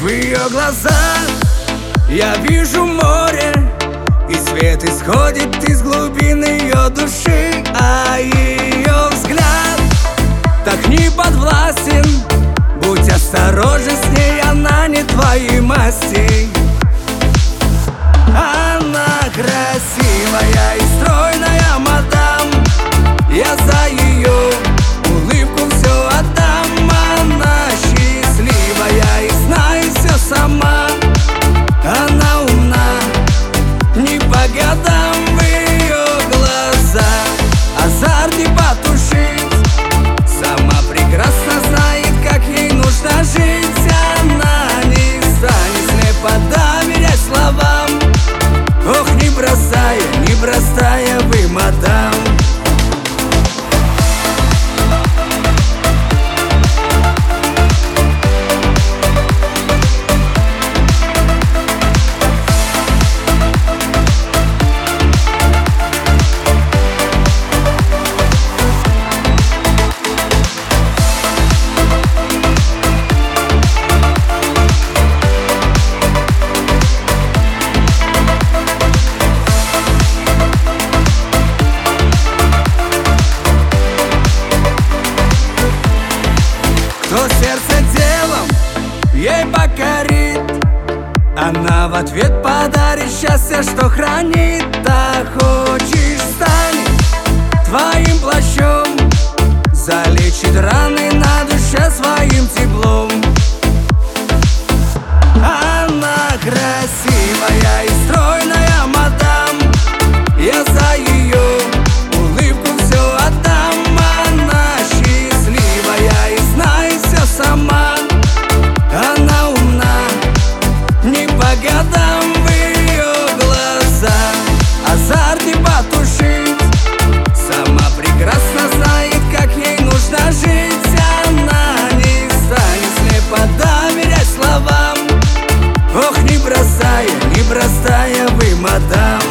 В ее глазах я вижу море, и свет исходит из глубин ее души. А ее взгляд так не подвластен. Будь осторожен с ней, она не твоей масти. Она красивая и стройная мадам, я за ее улыбку все отдам. Она счастливая и знает все сама. Она умна, не по годам. В ее глазах азарт не потушить. Сама прекрасно знает, как ей нужно жить. Она не станет слепо доверять словам. Ох, непростая вы, мадам. Кто сердце делом ей покорит, она в ответ подарит счастье, что хранит. А хочешь, станет твоим плащом, залечит раны на душе своим теплом. Она красивая и стройная мадам, я за ее улыбку все отдам. Она счастливая и знает все сама. Она умна, не по годам. В ее глазах азарт не потушить. Сама прекрасно знает, как ей нужно жить. Она не станет слепо доверять словам. Ох, непростая вы, мадам.